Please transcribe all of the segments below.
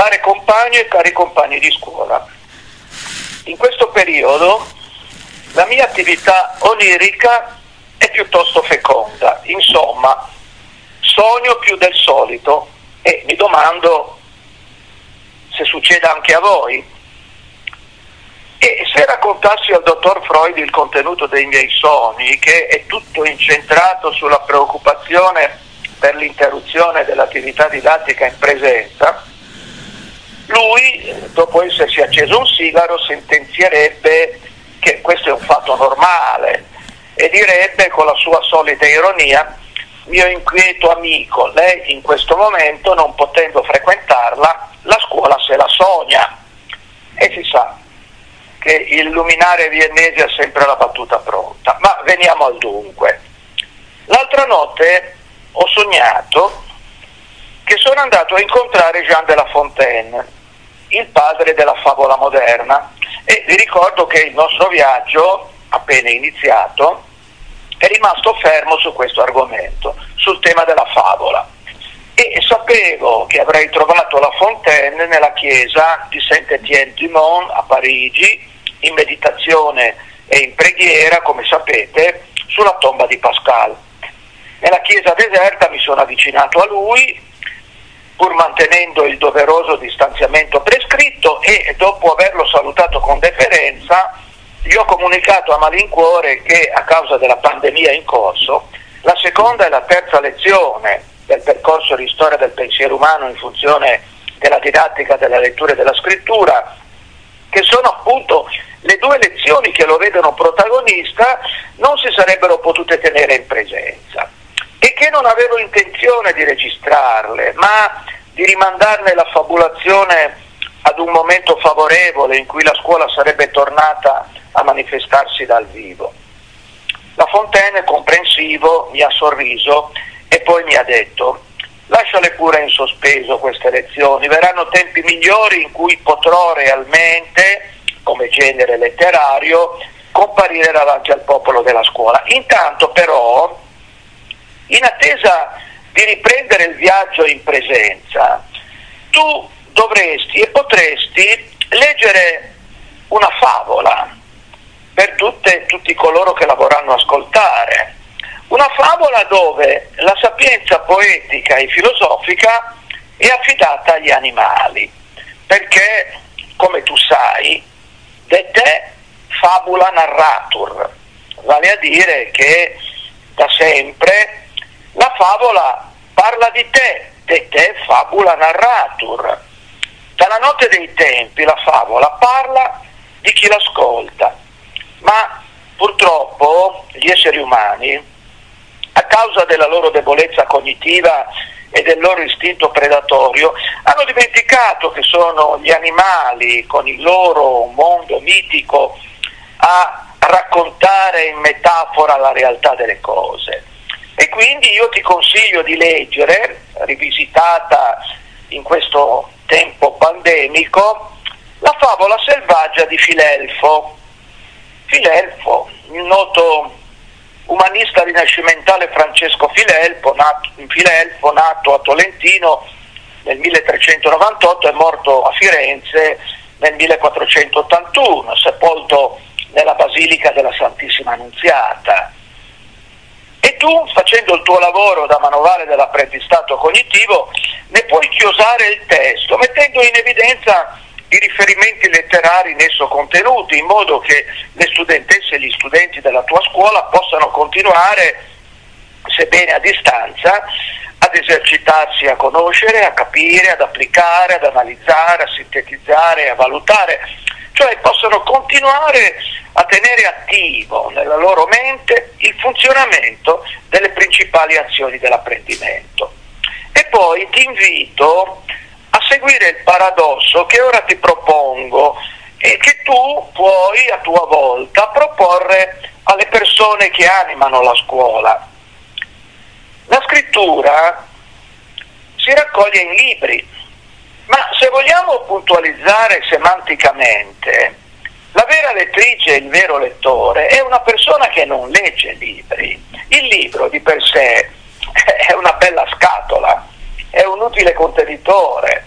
care compagne e cari compagni di scuola. In questo periodo la mia attività onirica è piuttosto feconda, insomma, sogno più del solito e mi domando se succeda anche a voi. E se raccontassi al dottor Freud il contenuto dei miei sogni, che è tutto incentrato sulla preoccupazione per l'interruzione dell'attività didattica in presenza, lui, dopo essersi acceso un sigaro, sentenzierebbe che questo è un fatto normale e direbbe con la sua solita ironia: mio inquieto amico, lei in questo momento, non potendo frequentarla, la scuola se la sogna. E si sa che il luminare viennese ha sempre la battuta pronta. Ma veniamo al dunque. L'altra notte ho sognato che sono andato a incontrare Jean de La Fontaine, il padre della favola moderna, e vi ricordo che il nostro viaggio, appena iniziato, è rimasto fermo su questo argomento, sul tema della favola. E sapevo che avrei trovato La Fontaine nella chiesa di Saint-Étienne-du-Mont a Parigi, in meditazione e in preghiera, come sapete, sulla tomba di Pascal. Nella chiesa deserta mi sono avvicinato a lui, pur mantenendo il doveroso distanziamento prescritto, e dopo averlo salutato con deferenza gli ho comunicato a malincuore che, a causa della pandemia in corso, la seconda e la terza lezione del percorso di storia del pensiero umano in funzione della didattica della lettura e della scrittura, che sono appunto le due lezioni che lo vedono protagonista, non si sarebbero potute tenere in presenza, e che non avevo intenzione di registrarle, ma di rimandarne la fabulazione ad un momento favorevole in cui la scuola sarebbe tornata a manifestarsi dal vivo. La Fontaine, comprensivo, mi ha sorriso e poi mi ha detto: lasciale pure in sospeso queste lezioni, verranno tempi migliori in cui potrò realmente, come genere letterario, comparire davanti al popolo della scuola. Intanto però, in attesa di riprendere il viaggio in presenza, tu dovresti e potresti leggere una favola per tutti coloro che la vorranno ascoltare. Una favola dove la sapienza poetica e filosofica è affidata agli animali, perché, come tu sai, de te fabula narratur, vale a dire che da sempre la favola parla di te, de te fabula narratur. Dalla notte dei tempi la favola parla di chi l'ascolta, ma purtroppo gli esseri umani, a causa della loro debolezza cognitiva e del loro istinto predatorio, hanno dimenticato che sono gli animali, con il loro mondo mitico, a raccontare in metafora la realtà delle cose. E quindi io ti consiglio di leggere, rivisitata in questo tempo pandemico, la favola selvaggia di Filelfo. Filelfo, il noto umanista rinascimentale Francesco Filelfo, nato a Tolentino nel 1398 e morto a Firenze nel 1481, sepolto nella Basilica della Santissima Annunziata. E tu, facendo il tuo lavoro da manovale dell'apprendistato cognitivo, ne puoi chiosare il testo, mettendo in evidenza i riferimenti letterari in esso contenuti, in modo che le studentesse e gli studenti della tua scuola possano continuare, sebbene a distanza, ad esercitarsi a conoscere, a capire, ad applicare, ad analizzare, a sintetizzare, a valutare, cioè possono continuare a tenere attivo nella loro mente il funzionamento delle principali azioni dell'apprendimento. E poi ti invito a seguire il paradosso che ora ti propongo e che tu puoi a tua volta proporre alle persone che animano la scuola. La scrittura si raccoglie in libri, ma se vogliamo puntualizzare semanticamente, la vera lettrice e il vero lettore è una persona che non legge libri. Il libro di per sé è una bella scatola, è un utile contenitore, è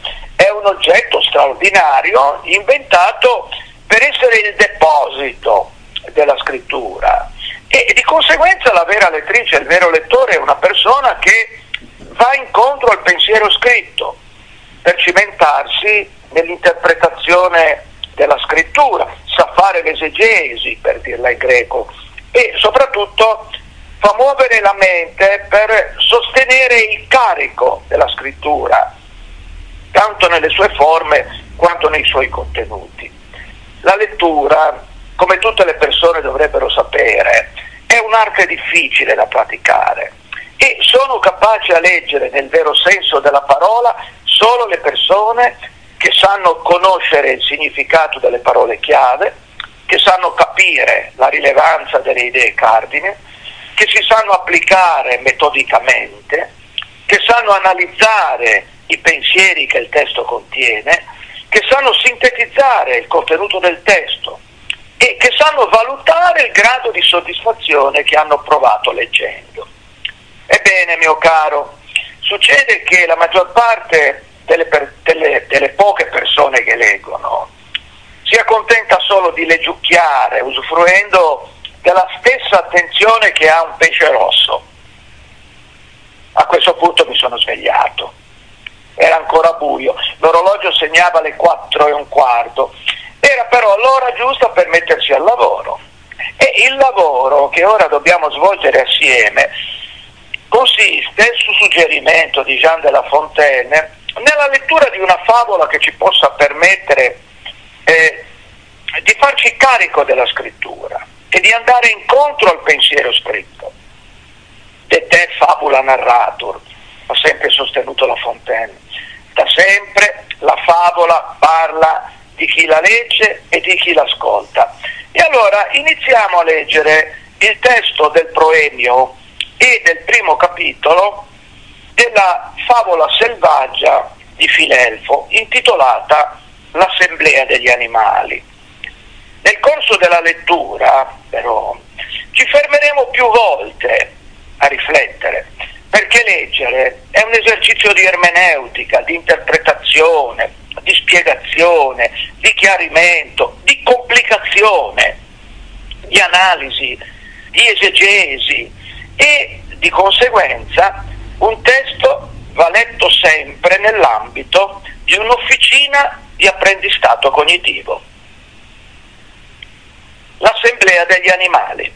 è un oggetto straordinario inventato per essere il deposito della scrittura, e di conseguenza la vera lettrice, il vero lettore è una persona che va incontro al pensiero scritto per cimentarsi nell'interpretazione della scrittura, sa fare l'esegesi, per dirla in greco, e soprattutto fa muovere la mente per sostenere il carico della scrittura, tanto nelle sue forme quanto nei suoi contenuti. La lettura, come tutte le persone dovrebbero sapere, è un'arte difficile da praticare, e sono capaci a leggere nel vero senso della parola solo le persone che sanno conoscere il significato delle parole chiave, che sanno capire la rilevanza delle idee cardine, che si sanno applicare metodicamente, che sanno analizzare i pensieri che il testo contiene, che sanno sintetizzare il contenuto del testo e che sanno valutare il grado di soddisfazione che hanno provato leggendo. Ebbene, mio caro, succede che la maggior parte delle poche persone che leggono si accontenta solo di leggiucchiare, usufruendo della stessa attenzione che ha un pesce rosso. A questo punto mi sono svegliato. Era ancora buio, l'orologio segnava le 4:15, era però l'ora giusta per mettersi al lavoro. E il lavoro che ora dobbiamo svolgere assieme consiste, su suggerimento di Jean de La Fontaine, nella lettura di una favola che ci possa permettere di farci carico della scrittura e di andare incontro al pensiero scritto. De te fabula narratur, ha sempre sostenuto La Fontaine. Da sempre la favola parla di chi la legge e di chi l'ascolta. E allora iniziamo a leggere il testo del proemio e del primo capitolo della favola selvaggia di Filelfo, intitolata L'assemblea degli animali. Nel corso della lettura, però, ci fermeremo più volte a riflettere, perché leggere è un esercizio di ermeneutica, di interpretazione, di spiegazione, di chiarimento, di complicazione, di analisi, di esegesi, e di conseguenza un testo va letto sempre nell'ambito di un'officina di apprendistato cognitivo. L'assemblea degli animali.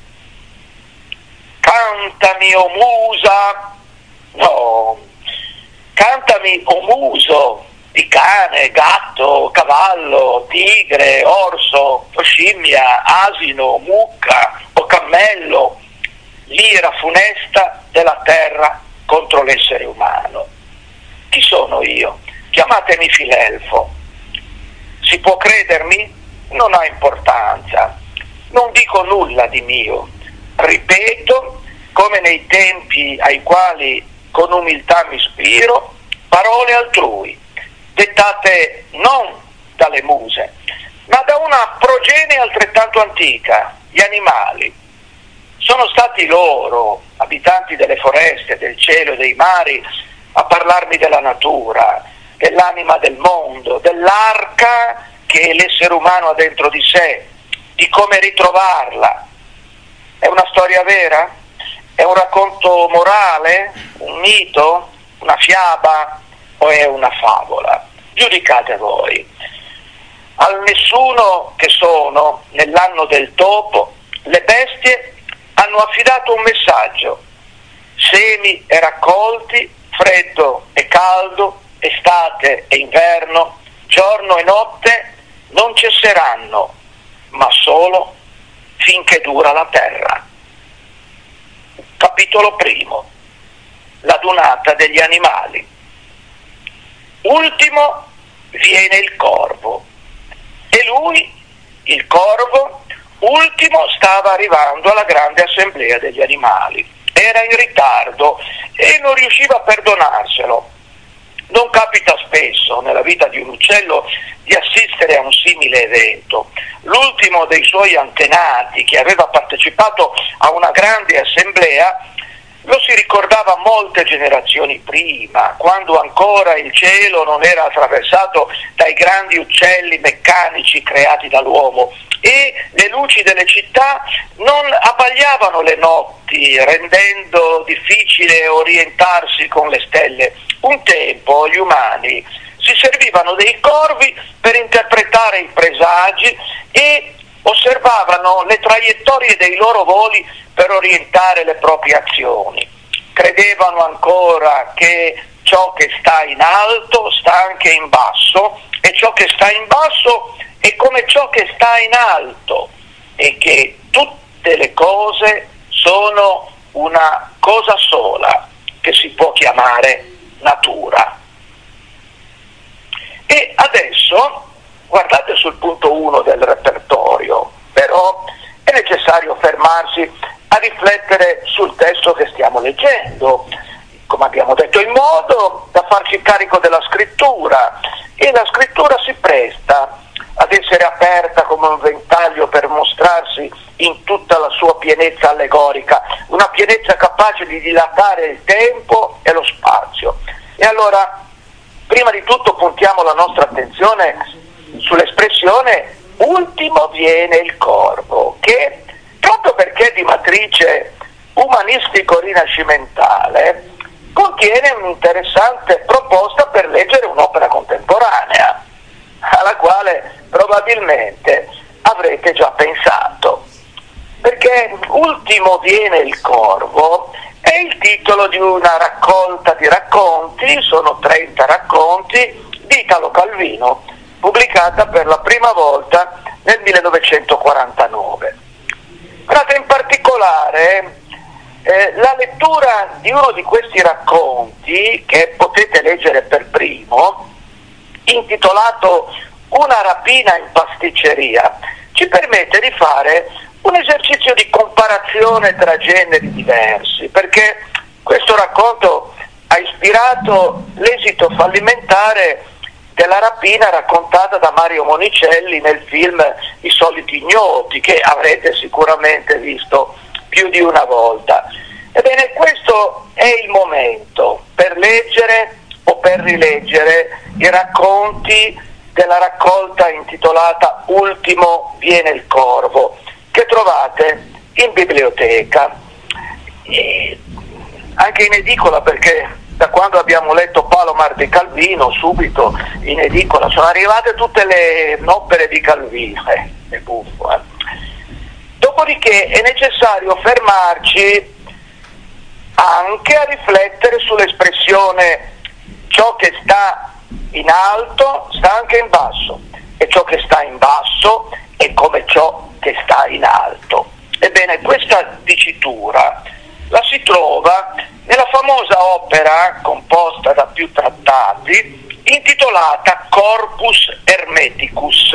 Cantami, o musa, no, cantami, o muso, di cane, gatto, cavallo, tigre, orso, scimmia, asino, mucca o cammello, l'ira funesta della terra contro l'essere umano. Chi sono io? Chiamatemi Filelfo. Si può credermi? Non ha importanza. Non dico nulla di mio. Ripeto, come nei tempi ai quali con umiltà mi ispiro, parole altrui, dettate non dalle muse, ma da una progenie altrettanto antica, gli animali. Sono stati loro, abitanti delle foreste, del cielo e dei mari, a parlarmi della natura, dell'anima del mondo, dell'arca che l'essere umano ha dentro di sé, di come ritrovarla. È una storia vera? È un racconto morale? Un mito? Una fiaba? O è una favola? Giudicate voi. Al nessuno che sono, nell'anno del topo, le bestie hanno affidato un messaggio: semi e raccolti, freddo e caldo, estate e inverno, giorno e notte non cesseranno, ma solo finché dura la terra. Capitolo primo. L'adunata degli animali. Ultimo viene il corvo, e lui, il corvo, ultimo stava arrivando alla grande assemblea degli animali. Era in ritardo e non riusciva a perdonarselo. Non capita spesso nella vita di un uccello di assistere a un simile evento. L'ultimo dei suoi antenati, che aveva partecipato a una grande assemblea, lo si ricordava molte generazioni prima, quando ancora il cielo non era attraversato dai grandi uccelli meccanici creati dall'uomo e le luci delle città non abbagliavano le notti, rendendo difficile orientarsi con le stelle. Un tempo gli umani si servivano dei corvi per interpretare i presagi e osservavano le traiettorie dei loro voli per orientare le proprie azioni. Credevano ancora che ciò che sta in alto sta anche in basso e ciò che sta in basso è come ciò che sta in alto e che tutte le cose sono una cosa sola che si può chiamare natura. E adesso guardate sul punto 1 del repertorio, però è necessario fermarsi a riflettere sul testo che stiamo leggendo, come abbiamo detto, in modo da farci carico della scrittura, e la scrittura si presta ad essere aperta come un ventaglio per mostrarsi in tutta la sua pienezza allegorica, una pienezza capace di dilatare il tempo e lo spazio. E allora, prima di tutto puntiamo la nostra attenzione sull'espressione ultimo viene il corvo, che proprio perché di matrice umanistico-rinascimentale contiene un'interessante proposta per leggere un'opera contemporanea, alla quale probabilmente avrete già pensato, perché ultimo viene il corvo è il titolo di una raccolta di racconti, sono 30 racconti, di Italo Calvino, pubblicata per la prima volta nel 1949. Guardate, in particolare la lettura di uno di questi racconti, che potete leggere per primo, intitolato Una rapina in pasticceria, ci permette di fare un esercizio di comparazione tra generi diversi, perché questo racconto ha ispirato l'esito fallimentare della rapina raccontata da Mario Monicelli nel film I soliti ignoti, che avrete sicuramente visto più di una volta. Ebbene, questo è il momento per leggere o per rileggere i racconti della raccolta intitolata Ultimo viene il corvo, che trovate in biblioteca, e anche in edicola, perché da quando abbiamo letto Palomar di Calvino subito in edicola sono arrivate tutte le opere di Calvino, è buffo. Dopodiché è necessario fermarci anche a riflettere sull'espressione ciò che sta in alto sta anche in basso e ciò che sta in basso è come ciò che sta in alto. Ebbene, questa dicitura la si trova nella famosa opera composta da più trattati intitolata Corpus Hermeticus,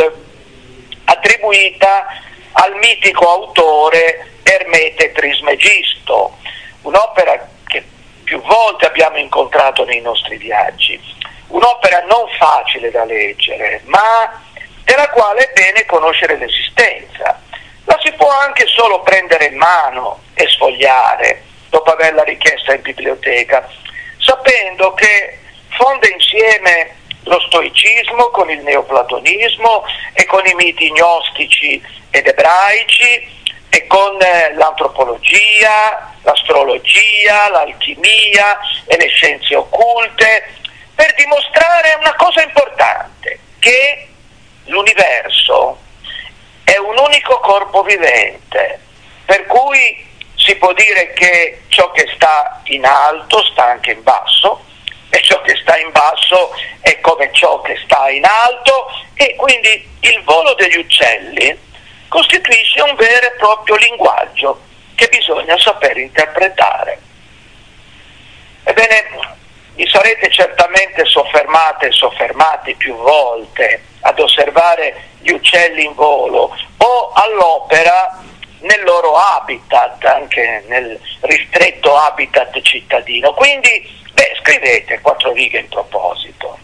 attribuita al mitico autore Ermete Trismegisto, un'opera che più volte abbiamo incontrato nei nostri viaggi, un'opera non facile da leggere, ma della quale è bene conoscere l'esistenza. La si può anche solo prendere in mano e sfogliare, dopo averla richiesta in biblioteca, sapendo che fonde insieme lo stoicismo con il neoplatonismo e con i miti gnostici ed ebraici e con l'antropologia, l'astrologia, l'alchimia e le scienze occulte, per dimostrare una cosa importante, che l'universo è un unico corpo vivente, per cui si può dire che ciò che sta in alto sta anche in basso, e ciò che sta in basso è come ciò che sta in alto, e quindi il volo degli uccelli costituisce un vero e proprio linguaggio che bisogna saper interpretare. Ebbene, vi sarete certamente soffermate e soffermati più volte ad osservare gli uccelli in volo o all'opera nel loro habitat, anche nel ristretto habitat cittadino. Quindi, scrivete 4 righe in proposito.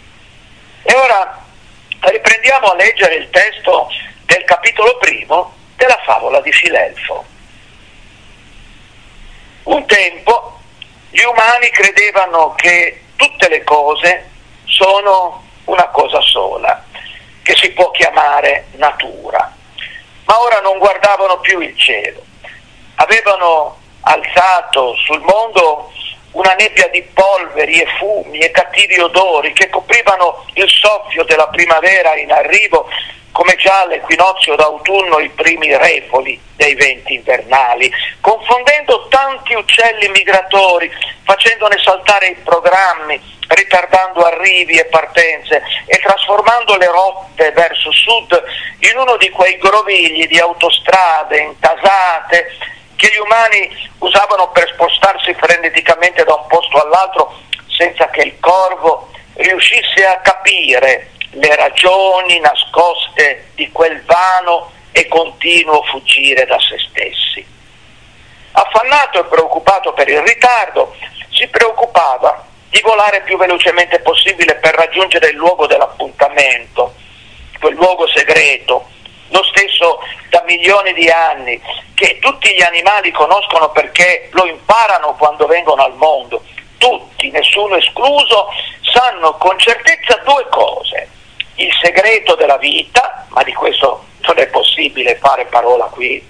E ora riprendiamo a leggere il testo del capitolo 1 della favola di Filelfo. Un tempo gli umani credevano che tutte le cose sono una cosa sola, che si può chiamare natura, ma ora non guardavano più il cielo. Avevano alzato sul mondo una nebbia di polveri e fumi e cattivi odori che coprivano il soffio della primavera in arrivo, come già all'equinozio d'autunno i primi refoli dei venti invernali, confondendo tanti uccelli migratori, facendone saltare i programmi, ritardando arrivi e partenze e trasformando le rotte verso sud in uno di quei grovigli di autostrade intasate che gli umani usavano per spostarsi freneticamente da un posto all'altro senza che il corvo riuscisse a capire le ragioni nascoste di quel vano e continuo fuggire da se stessi. Affannato e preoccupato per il ritardo, si preoccupava di volare più velocemente possibile per raggiungere il luogo dell'appuntamento, quel luogo segreto, lo stesso da milioni di anni, che tutti gli animali conoscono perché lo imparano quando vengono al mondo. Tutti, nessuno escluso, sanno con certezza due cose: il segreto della vita, ma di questo non è possibile fare parola qui,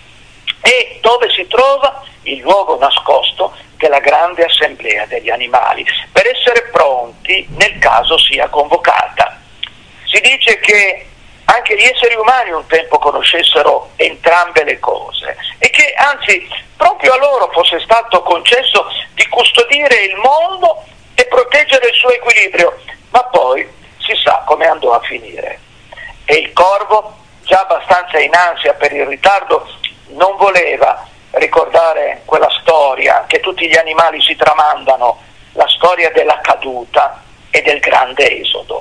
e dove si trova il luogo nascosto della grande assemblea degli animali, per essere pronti nel caso sia convocata. Si dice che anche gli esseri umani un tempo conoscessero entrambe le cose e che anzi proprio a loro fosse stato concesso di custodire il mondo e proteggere il suo equilibrio, ma poi si sa come andò a finire. E il corvo, già abbastanza in ansia per il ritardo, non voleva ricordare quella storia che tutti gli animali si tramandano, la storia della caduta e del grande esodo.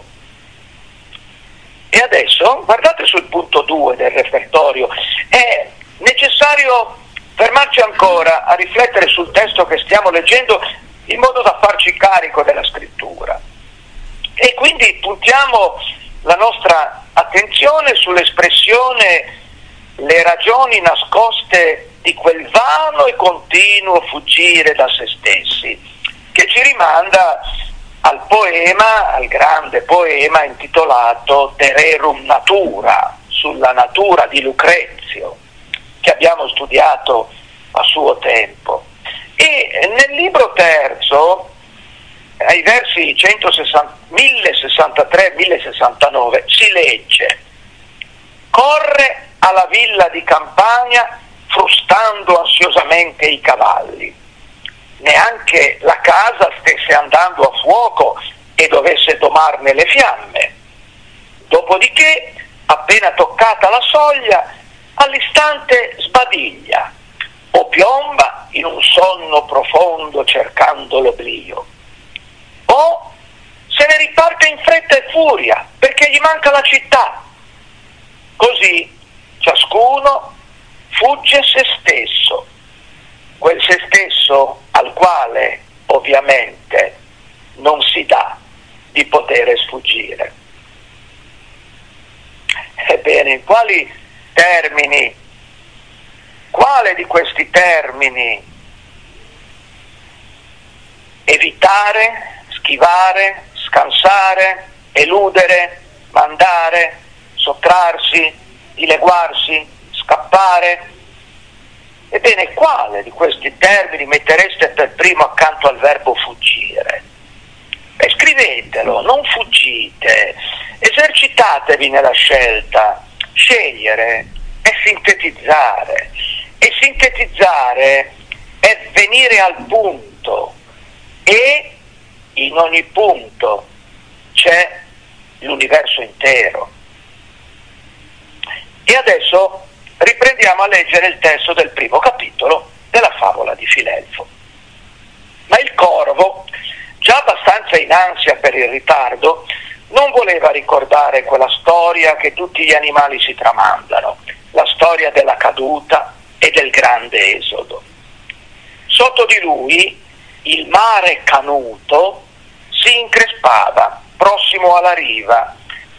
E adesso, guardate sul punto 2 del repertorio, è necessario fermarci ancora a riflettere sul testo che stiamo leggendo in modo da farci carico della scrittura. E quindi puntiamo la nostra attenzione sull'espressione le ragioni nascoste di quel vano e continuo fuggire da se stessi, che ci rimanda al poema, al grande poema intitolato De Rerum Natura, sulla natura di Lucrezio, che abbiamo studiato a suo tempo. E nel libro terzo, ai versi 1063-1069, si legge: corre alla villa di campagna frustando ansiosamente i cavalli. Neanche la casa stesse andando a fuoco e dovesse domarne le fiamme. Dopodiché, appena toccata la soglia, all'istante sbadiglia o piomba in un sonno profondo cercando l'oblio, o se ne riparte in fretta e furia perché gli manca la città. Così ciascuno fugge se stesso, quel se stesso al quale ovviamente non si dà di poter sfuggire. Ebbene, in quali termini, quale di questi termini evitare, schivare, scansare, eludere, mandare, sottrarsi, dileguarsi, scappare? Ebbene, quale di questi termini mettereste per primo accanto al verbo fuggire? E scrivetelo, non fuggite, esercitatevi nella scelta. Scegliere è sintetizzare, e sintetizzare è venire al punto, e in ogni punto c'è l'universo intero. E adesso riprendiamo a leggere il testo del primo capitolo della favola di Filelfo. Ma il corvo, già abbastanza in ansia per il ritardo, non voleva ricordare quella storia che tutti gli animali si tramandano, la storia della caduta e del grande esodo. Sotto di lui il mare canuto si increspava, prossimo alla riva,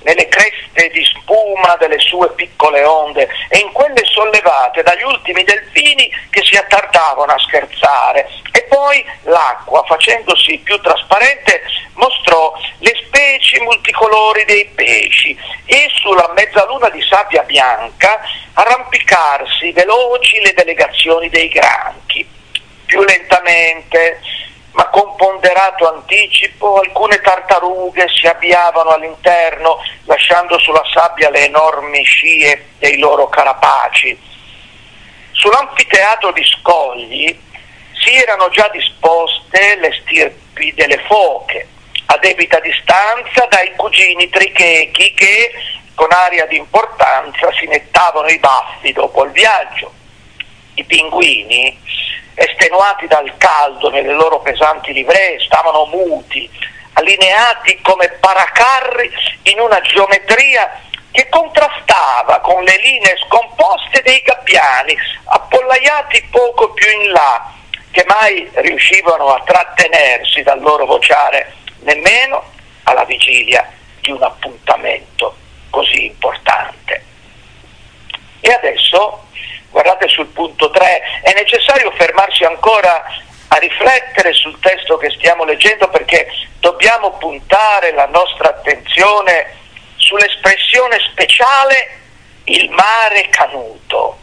nelle creste di spuma delle sue piccole onde e in quelle sollevate dagli ultimi delfini che si attardavano a scherzare. E poi l'acqua, facendosi più trasparente, mostrò le specie multicolori dei pesci e sulla mezzaluna di sabbia bianca arrampicarsi veloci le delegazioni dei granchi. Più lentamente, ma con ponderato anticipo, alcune tartarughe si avviavano all'interno, lasciando sulla sabbia le enormi scie dei loro carapaci. Sull'anfiteatro di scogli si erano già disposte le stirpi delle foche, a debita distanza dai cugini trichechi che, con aria di importanza, si nettavano i baffi dopo il viaggio. I pinguini, estenuati dal caldo nelle loro pesanti livree, stavano muti, allineati come paracarri in una geometria che contrastava con le linee scomposte dei gabbiani, appollaiati poco più in là, che mai riuscivano a trattenersi dal loro vociare, nemmeno alla vigilia di un appuntamento così importante. E adesso, guardate sul punto 3, è necessario fermarsi ancora a riflettere sul testo che stiamo leggendo, perché dobbiamo puntare la nostra attenzione sull'espressione speciale il mare canuto.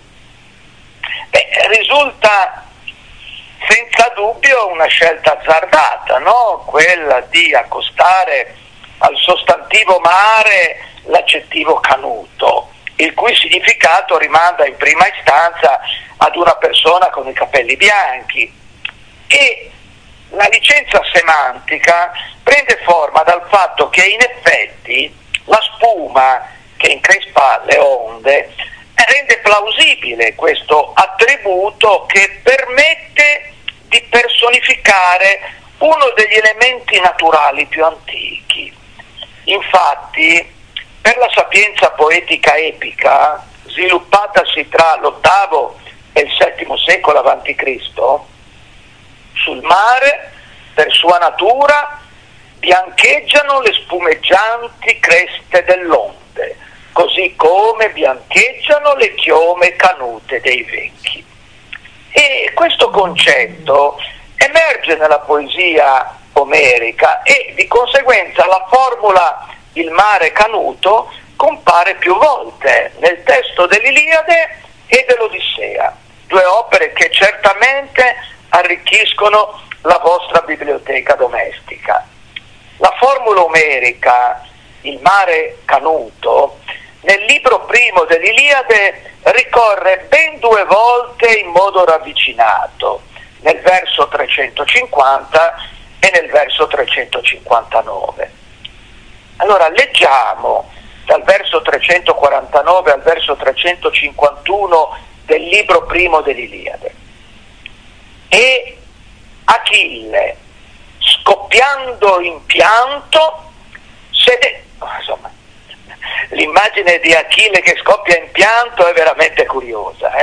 Risulta senza dubbio una scelta azzardata, no? Quella di accostare al sostantivo mare l'aggettivo canuto, il cui significato rimanda in prima istanza ad una persona con i capelli bianchi. E la licenza semantica prende forma dal fatto che in effetti la spuma che increspa le onde rende plausibile questo attributo che permette di personificare uno degli elementi naturali più antichi. Infatti, per la sapienza poetica epica, sviluppatasi tra l'VIII e il VII secolo a.C., sul mare, per sua natura, biancheggiano le spumeggianti creste dell'onde, così come biancheggiano le chiome canute dei vecchi. E questo concetto emerge nella poesia omerica e di conseguenza la formula il mare canuto compare più volte nel testo dell'Iliade e dell'Odissea, due opere che certamente arricchiscono la vostra biblioteca domestica. La formula omerica, il mare canuto, nel libro primo dell'Iliade ricorre ben due volte in modo ravvicinato, nel verso 350 e nel verso 359. Allora leggiamo dal verso 349 al verso 351 del libro primo dell'Iliade. E Achille, scoppiando in pianto, insomma, l'immagine di Achille che scoppia in pianto è veramente curiosa.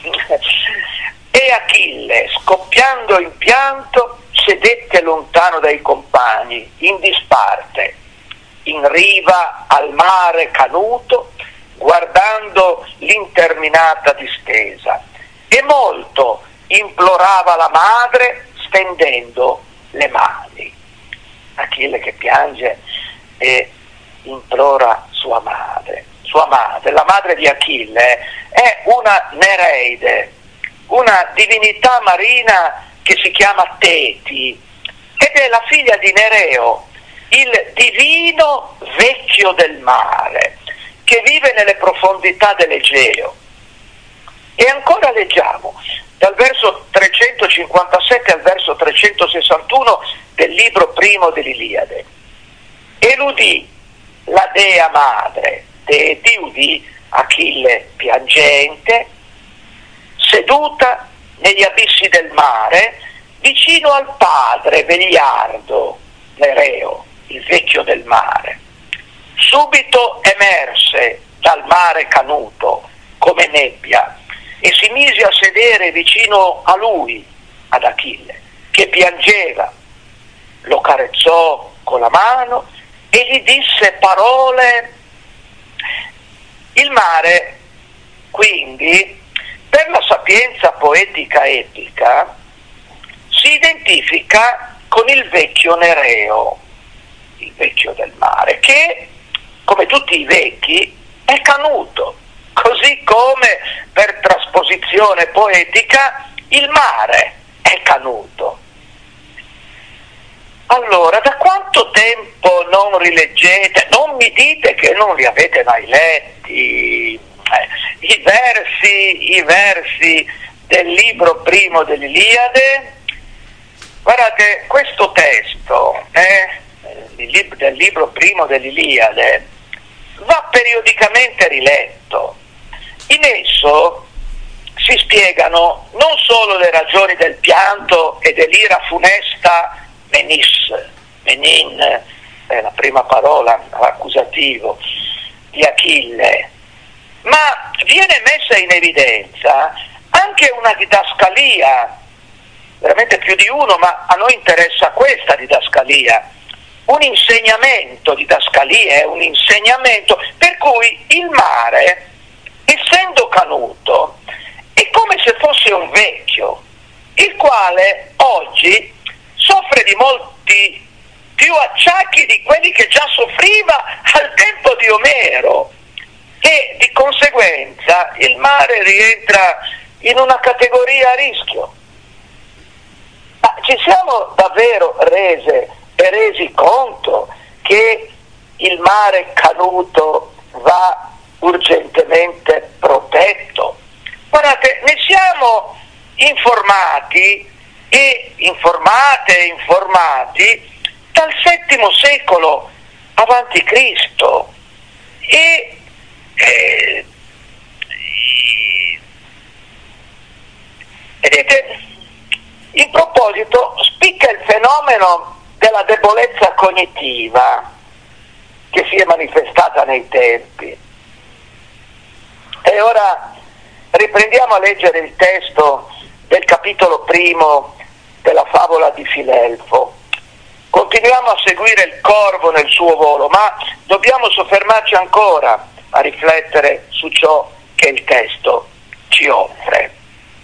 E Achille, scoppiando in pianto, sedette lontano dai compagni, in disparte, in riva al mare canuto, guardando l'interminata distesa, e molto implorava la madre stendendo le mani. Achille che piange e implora sua madre. La madre di Achille è una Nereide, una divinità marina che si chiama Teti, ed è la figlia di Nereo, il divino vecchio del mare, che vive nelle profondità dell'Egeo. E ancora leggiamo dal verso 357 al verso 361 del libro primo dell'Iliade. E l'udì la dea madre, Teti udì Achille piangente, seduta negli abissi del mare, vicino al padre vegliardo, Nereo, il vecchio del mare. Subito emerse dal mare canuto come nebbia e si mise a sedere vicino a lui, ad Achille, che piangeva. Lo carezzò con la mano e gli disse parole Il mare, quindi, per la sapienza poetica epica, si identifica con il vecchio Nereo, il vecchio del mare, che, come tutti i vecchi, è Canuto, così come per trasposizione poetica il mare è Canuto. Allora, da quanto tempo non rileggete, non mi dite che non li avete mai letti, i versi del libro primo dell'Iliade? Guardate, questo testo del libro primo dell'Iliade va periodicamente riletto. In esso si spiegano non solo le ragioni del pianto e dell'ira funesta Menin, è la prima parola, accusativo, di Achille, ma viene messa in evidenza anche una didascalia, veramente più di uno, ma a noi interessa questa didascalia, un insegnamento, didascalia è un insegnamento, per cui il mare, essendo Canuto, è come se fosse un vecchio, il quale oggi soffre di molti più acciacchi di quelli che già soffriva al tempo di Omero, e di conseguenza il mare rientra in una categoria a rischio. Ma ci siamo davvero resi conto che il mare Canuto va urgentemente protetto? Guardate, ne siamo informati e informati dal VII secolo avanti Cristo, e vedete, in proposito spicca il fenomeno della debolezza cognitiva che si è manifestata nei tempi. E ora riprendiamo a leggere il testo del capitolo primo della favola di Filelfo. Continuiamo a seguire il corvo nel suo volo, ma dobbiamo soffermarci ancora a riflettere su ciò che il testo ci offre.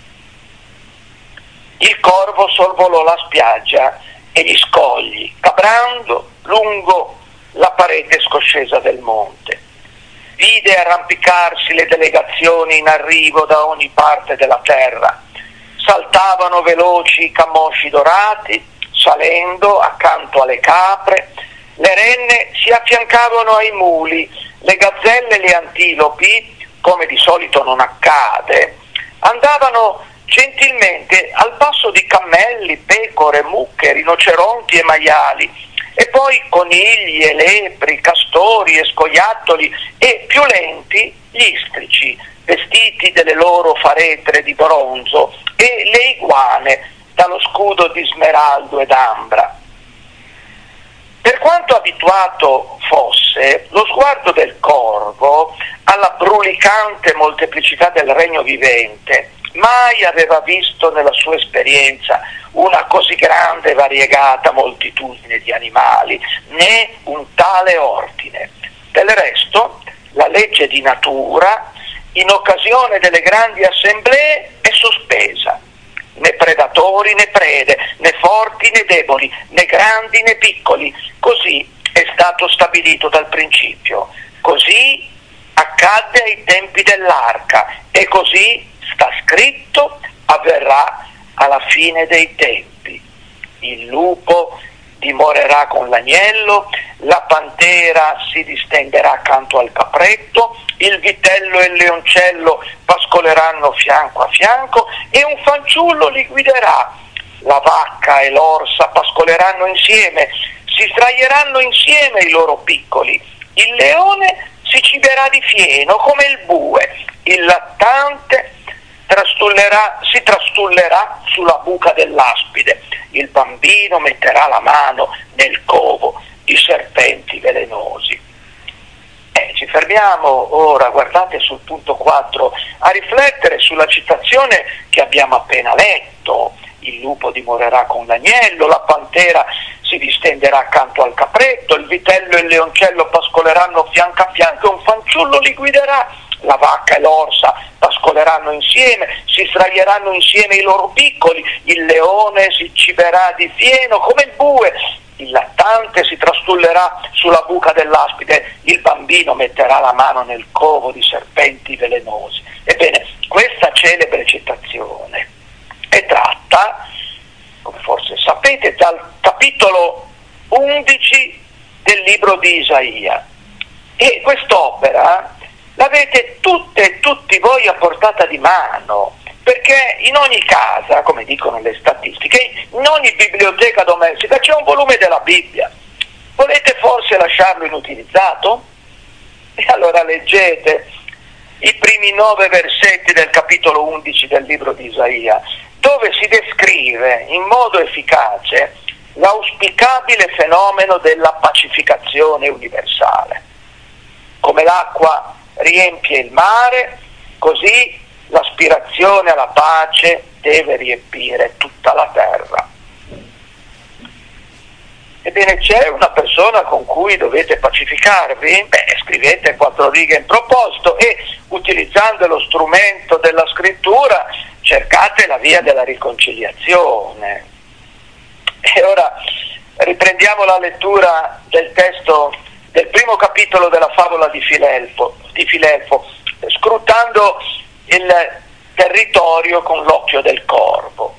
Il corvo sorvolò la spiaggia e gli scogli, cabrando lungo la parete scoscesa del monte. Vide arrampicarsi le delegazioni in arrivo da ogni parte della terra. Saltavano veloci i camosci dorati, salendo accanto alle capre. Le renne si affiancavano ai muli, le gazzelle e le antilopi, come di solito non accade, andavano gentilmente al passo di cammelli, pecore, mucche, rinoceronti e maiali, e poi conigli e lepri, castori e scoiattoli, e più lenti gli istrici, vestiti delle loro faretre di bronzo, e le iguane dallo scudo di smeraldo ed ambra. Per quanto abituato fosse, lo sguardo del corvo alla brulicante molteplicità del regno vivente mai aveva visto nella sua esperienza una così grande e variegata moltitudine di animali, né un tale ordine. Del resto, la legge di natura, in occasione delle grandi assemblee, è sospesa. Né predatori né prede, né forti né deboli, né grandi né piccoli. Così è stato stabilito dal principio. Così accadde ai tempi dell'arca, e così sta scritto avverrà alla fine dei tempi. Il lupo dimorerà con l'agnello, la pantera si distenderà accanto al capretto, il vitello e il leoncello pascoleranno fianco a fianco e un fanciullo li guiderà. La vacca e l'orsa pascoleranno insieme, si sdraieranno insieme i loro piccoli. Il leone si ciberà di fieno come il bue, il lattante si trastullerà sulla buca dell'aspide, il bambino metterà la mano nel covo di serpenti velenosi. Ci fermiamo ora, guardate sul punto 4, a riflettere sulla citazione che abbiamo appena letto. Il lupo dimorerà con l'agnello, la pantera si distenderà accanto al capretto, il vitello e il leoncello pascoleranno fianco a fianco, un fanciullo li guiderà, la vacca e l'orsa pascoleranno insieme, si sdraieranno insieme i loro piccoli, il leone si ciberà di fieno come il bue, il lattante si trastullerà sulla buca dell'aspide, il bambino metterà la mano nel covo di serpenti velenosi. Ebbene, questa celebre citazione è tratta, come forse sapete, dal capitolo 11 del libro di Isaia. E quest'opera l'avete tutte e tutti voi a portata di mano, perché in ogni casa, come dicono le statistiche, in ogni biblioteca domestica c'è un volume della Bibbia. Volete forse lasciarlo inutilizzato? E allora leggete i primi 9 versetti del capitolo 11 del libro di Isaia, dove si descrive in modo efficace l'auspicabile fenomeno della pacificazione universale. Come l'acqua riempie il mare, così l'aspirazione alla pace deve riempire tutta la terra. Ebbene, c'è una persona con cui dovete pacificarvi? Scrivete 4 righe in proposito e, utilizzando lo strumento della scrittura, cercate la via della riconciliazione. E ora riprendiamo la lettura del testo del primo capitolo della favola di Filelfo, scrutando il territorio con l'occhio del corvo.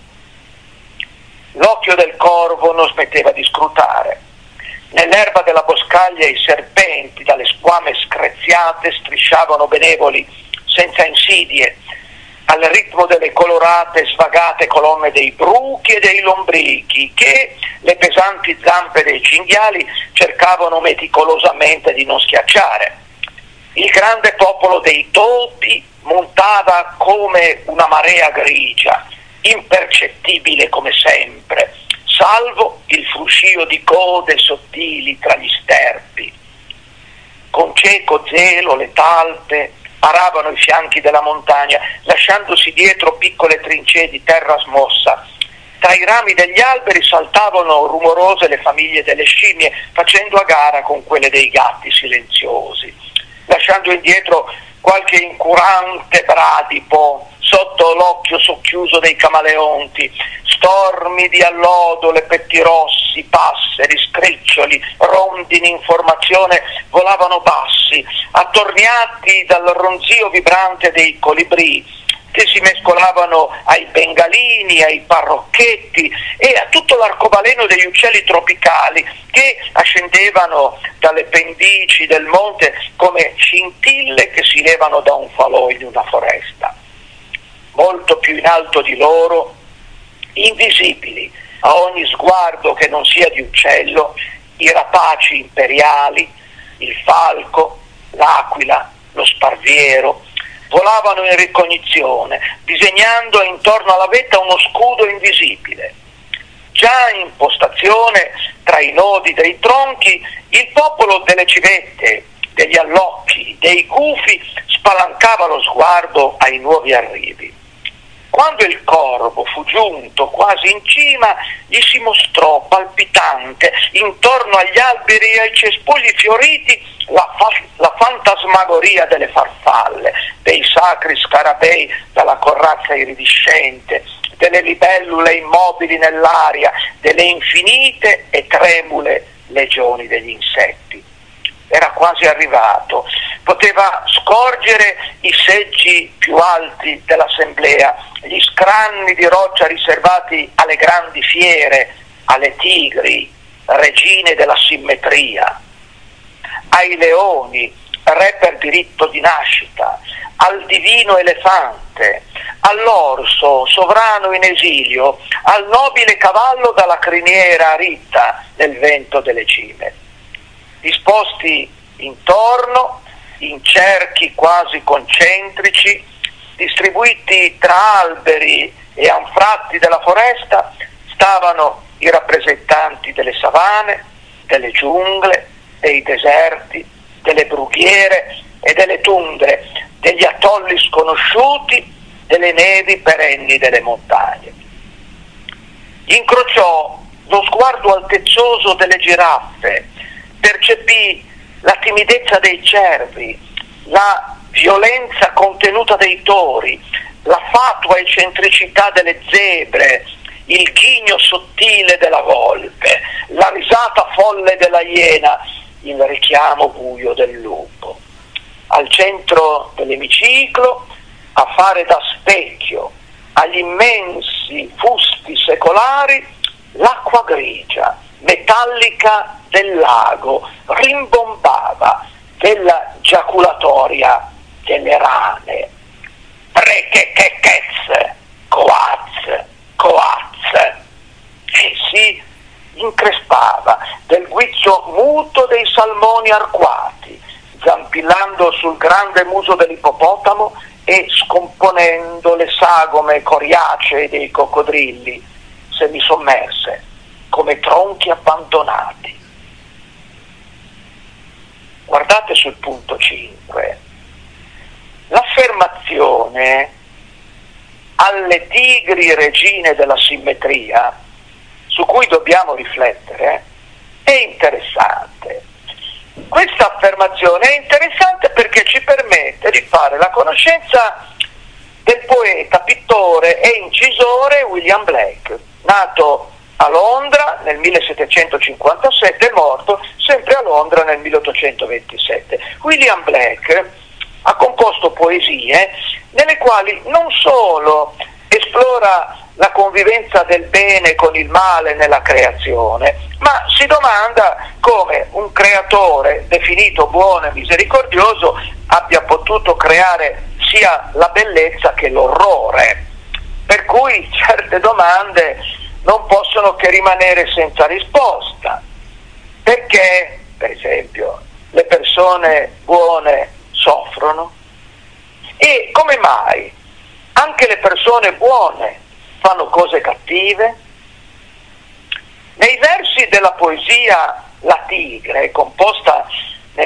L'occhio del corvo non smetteva di scrutare. Nell'erba della boscaglia i serpenti, dalle squame screziate, strisciavano benevoli, senza insidie, al ritmo delle colorate, svagate colonne dei bruchi e dei lombrichi, che le pesanti zampe dei cinghiali cercavano meticolosamente di non schiacciare. Il grande popolo dei topi montava come una marea grigia, impercettibile come sempre, salvo il fruscio di code sottili tra gli sterpi. Con cieco zelo le talpe aravano i fianchi della montagna, lasciandosi dietro piccole trincee di terra smossa. Tra i rami degli alberi saltavano rumorose le famiglie delle scimmie, facendo a gara con quelle dei gatti silenziosi, lasciando indietro qualche incurante bradipo sotto l'occhio socchiuso dei camaleonti, stormi di allodole, pettirossi, passeri, scriccioli, rondini in formazione volavano bassi, attorniati dal ronzio vibrante dei colibrì, che si mescolavano ai bengalini, ai parrocchetti e a tutto l'arcobaleno degli uccelli tropicali che ascendevano dalle pendici del monte come scintille che si levano da un falò in una foresta. Molto più in alto di loro, invisibili a ogni sguardo che non sia di uccello, i rapaci imperiali, il falco, l'aquila, lo sparviero, volavano in ricognizione, disegnando intorno alla vetta uno scudo invisibile. Già in postazione tra i nodi dei tronchi, il popolo delle civette, degli allocchi, dei gufi spalancava lo sguardo ai nuovi arrivi. Quando il corvo fu giunto quasi in cima, gli si mostrò palpitante intorno agli alberi e ai cespugli fioriti la fantasmagoria delle farfalle, dei sacri scarabei dalla corazza iridescente, delle libellule immobili nell'aria, delle infinite e tremule legioni degli insetti. Era quasi arrivato, poteva scorgere i seggi più alti dell'assemblea, gli scranni di roccia riservati alle grandi fiere, alle tigri, regine della simmetria, ai leoni, re per diritto di nascita, al divino elefante, all'orso, sovrano in esilio, al nobile cavallo dalla criniera ritta nel vento delle cime. Disposti intorno, in cerchi quasi concentrici, distribuiti tra alberi e anfratti della foresta, stavano i rappresentanti delle savane, delle giungle, dei deserti, delle brughiere e delle tundre, degli atolli sconosciuti, delle nevi perenni delle montagne. Incrociò lo sguardo altezzoso delle giraffe, percepì la timidezza dei cervi, la violenza contenuta dei tori, la fatua eccentricità delle zebre, il ghigno sottile della volpe, la risata folle della iena, il richiamo buio del lupo. Al centro dell'emiciclo, a fare da specchio agli immensi fusti secolari, l'acqua grigia, metallica del lago, rimbombava della giaculatoria delle rane. Prechechechezze, coaz, coaz, e si increspava del guizzo muto dei salmoni arcuati, zampillando sul grande muso dell'ippopotamo e scomponendo le sagome coriacee dei coccodrilli semisommerse come tronchi abbandonati. Guardate sul punto 5. L'affermazione alle tigri regine della simmetria, su cui dobbiamo riflettere, è interessante. Questa affermazione è interessante perché ci permette di fare la conoscenza del poeta, pittore e incisore William Blake, nato a Londra nel 1757 e morto sempre a Londra nel 1827. William Blake ha composto poesie nelle quali non solo esplora la convivenza del bene con il male nella creazione, ma si domanda come un creatore definito buono e misericordioso abbia potuto creare sia la bellezza che l'orrore, per cui certe domande non possono che rimanere senza risposta. Perché, per esempio, le persone buone soffrono? E come mai anche le persone buone fanno cose cattive? Nei versi della poesia La Tigre, composta nel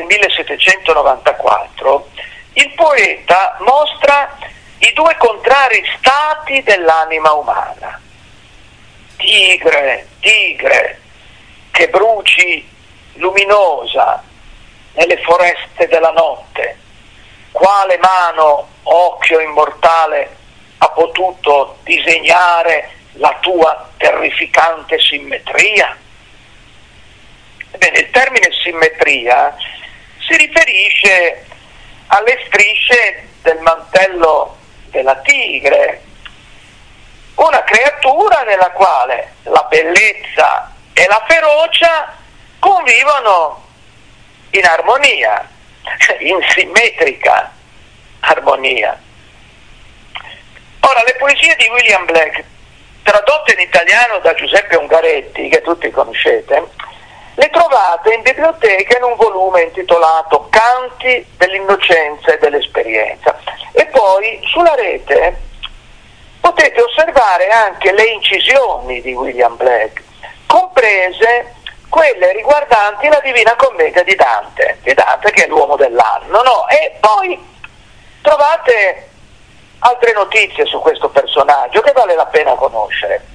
1794, il poeta mostra i due contrari stati dell'anima umana. Tigre, tigre, che bruci luminosa nelle foreste della notte, quale mano, occhio immortale, ha potuto disegnare la tua terrificante simmetria? Ebbene, il termine simmetria si riferisce alle strisce del mantello della tigre, una creatura nella quale la bellezza e la ferocia convivono in armonia, in simmetrica armonia. Ora, le poesie di William Blake, tradotte in italiano da Giuseppe Ungaretti, che tutti conoscete, le trovate in biblioteca in un volume intitolato Canti dell'innocenza e dell'esperienza. E poi sulla rete potete osservare anche le incisioni di William Blake, comprese quelle riguardanti la Divina Commedia di Dante che è l'uomo dell'anno, no? E poi trovate altre notizie su questo personaggio che vale la pena conoscere.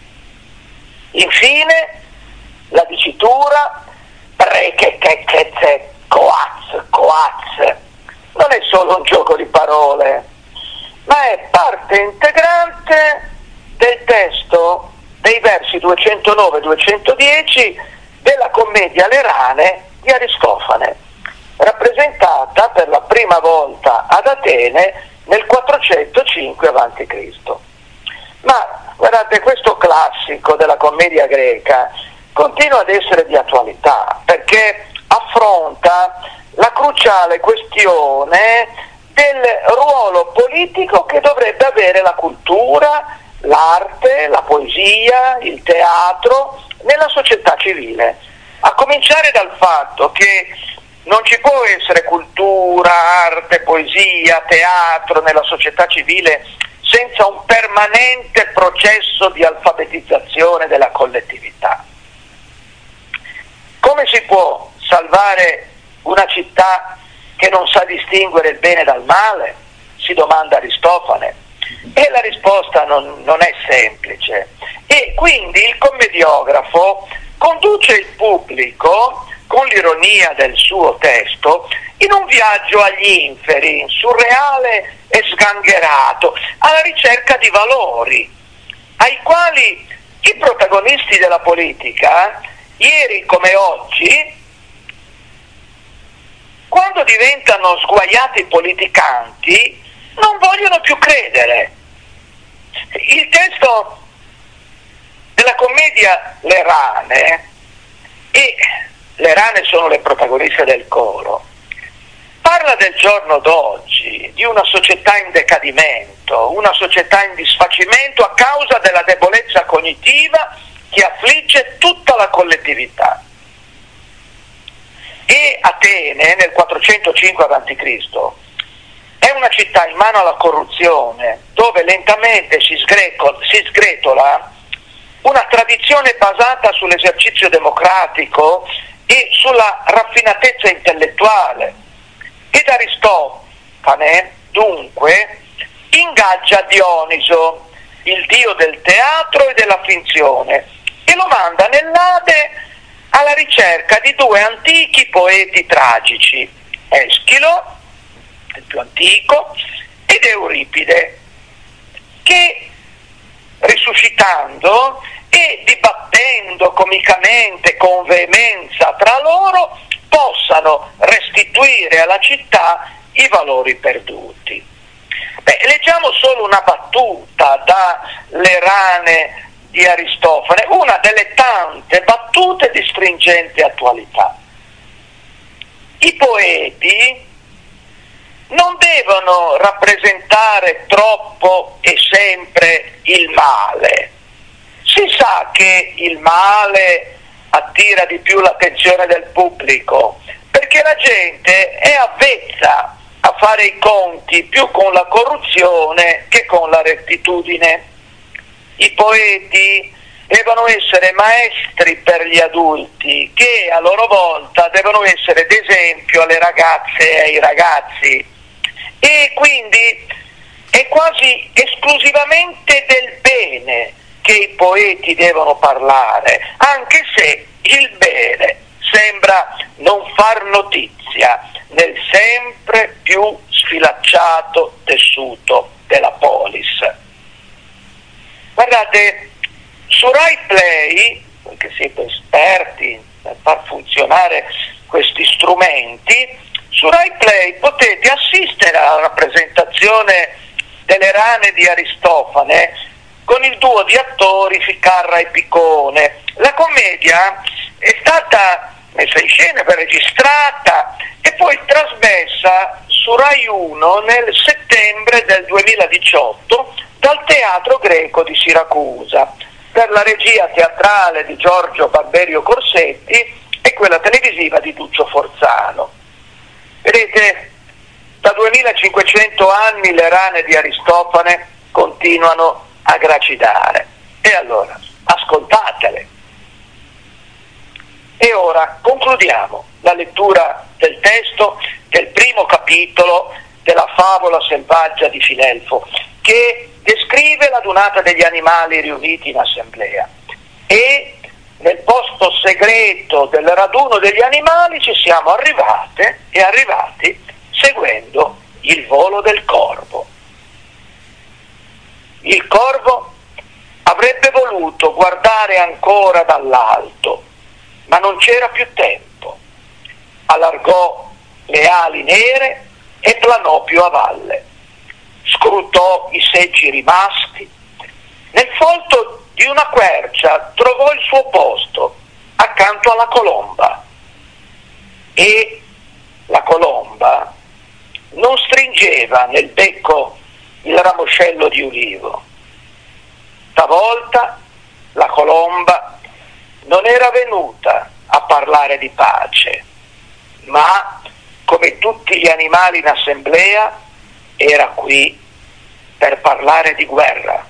Infine, la dicitura prechechechezze, coaz, coaz, non è solo un gioco di parole, ma è parte integrante del testo dei versi 209-210 della commedia Le rane di Aristofane, rappresentata per la prima volta ad Atene nel 405 a.C. Ma guardate, questo classico della commedia greca continua ad essere di attualità perché affronta la cruciale questione del ruolo politico che dovrebbe avere la cultura, l'arte, la poesia, il teatro nella società civile, a cominciare dal fatto che non ci può essere cultura, arte, poesia, teatro nella società civile senza un permanente processo di alfabetizzazione della collettività. Come si può salvare una città che non sa distinguere il bene dal male? Si domanda Aristofane. E la risposta non è semplice. E quindi il commediografo conduce il pubblico, con l'ironia del suo testo, in un viaggio agli inferi, surreale e sgangherato, alla ricerca di valori, ai quali i protagonisti della politica, ieri come oggi, quando diventano sguaiati politicanti, non vogliono più credere. Il testo della commedia Le Rane, e le rane sono le protagoniste del coro, parla del giorno d'oggi, di una società in decadimento, una società in disfacimento a causa della debolezza cognitiva che affligge tutta la collettività. E Atene, nel 405 a.C., è una città in mano alla corruzione, dove lentamente si sgretola una tradizione basata sull'esercizio democratico e sulla raffinatezza intellettuale. Ed Aristofane, dunque, ingaggia Dioniso, il dio del teatro e della finzione, e lo manda nell'Ade alla ricerca di due antichi poeti tragici, Eschilo, il più antico, ed Euripide, che risuscitando e dibattendo comicamente con veemenza tra loro possano restituire alla città i valori perduti. Leggiamo solo una battuta da Le Rane di Aristofane, una delle tante battute di stringente attualità. I poeti non devono rappresentare troppo e sempre il male. Si sa che il male attira di più l'attenzione del pubblico, perché la gente è avvezza a fare i conti più con la corruzione che con la rettitudine. I poeti devono essere maestri per gli adulti, che a loro volta devono essere d'esempio alle ragazze e ai ragazzi. E quindi è quasi esclusivamente del bene che i poeti devono parlare, anche se il bene sembra non far notizia nel sempre più sfilacciato tessuto della polis. Guardate, su Rai Play, perché siete esperti nel far funzionare questi strumenti, su Rai Play potete assistere alla rappresentazione delle Rane di Aristofane con il duo di attori Ficarra e Picone. La commedia è stata messa in scena, registrata e poi trasmessa su Rai 1 nel settembre del 2018 dal Teatro Greco di Siracusa, per la regia teatrale di Giorgio Barberio Corsetti e quella televisiva di Duccio Forzano. Vedete, da 2500 anni le rane di Aristofane continuano a gracidare. E allora, ascoltatele. E ora concludiamo la lettura del testo del primo capitolo della favola selvaggia di Filelfo, che descrive l'adunata degli animali riuniti in assemblea. E nel posto segreto del raduno degli animali ci siamo arrivati seguendo il volo del corvo. Il corvo avrebbe voluto guardare ancora dall'alto, ma non c'era più tempo. Allargò le ali nere e planò più a valle. Scrutò i seggi rimasti. Nel folto di una quercia trovò il suo posto accanto alla colomba, e la colomba non stringeva nel becco il ramoscello di ulivo. Stavolta la colomba non era venuta a parlare di pace, ma, come tutti gli animali in assemblea, era qui per parlare di guerra.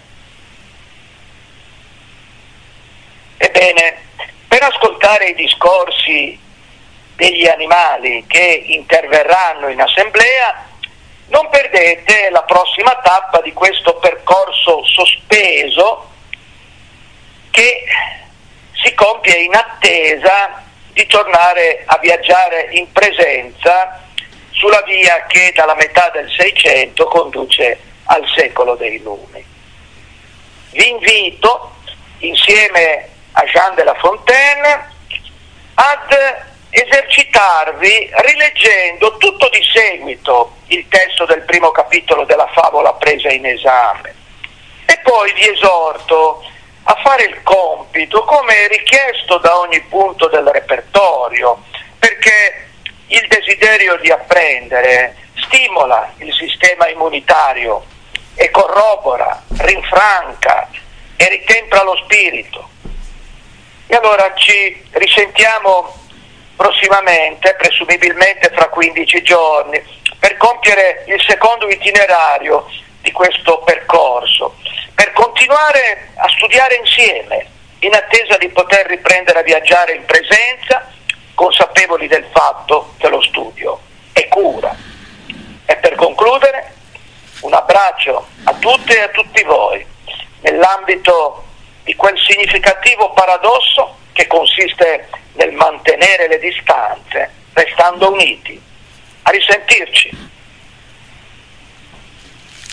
Ebbene, per ascoltare i discorsi degli animali che interverranno in assemblea, non perdete la prossima tappa di questo percorso sospeso che si compie in attesa di tornare a viaggiare in presenza sulla via che dalla metà del Seicento conduce al secolo dei Lumi. Vi invito, insieme a Jean de La Fontaine, ad esercitarvi rileggendo tutto di seguito il testo del primo capitolo della favola presa in esame, e poi vi esorto a fare il compito come richiesto da ogni punto del repertorio, perché il desiderio di apprendere stimola il sistema immunitario e corrobora, rinfranca e ritempra lo spirito. E allora ci risentiamo prossimamente, presumibilmente fra 15 giorni, per compiere il secondo itinerario di questo percorso, per continuare a studiare insieme, in attesa di poter riprendere a viaggiare in presenza, consapevoli del fatto che lo studio è cura. E per concludere, un abbraccio a tutte e a tutti voi, nell'ambito di quel significativo paradosso che consiste nel mantenere le distanze restando uniti. A risentirci.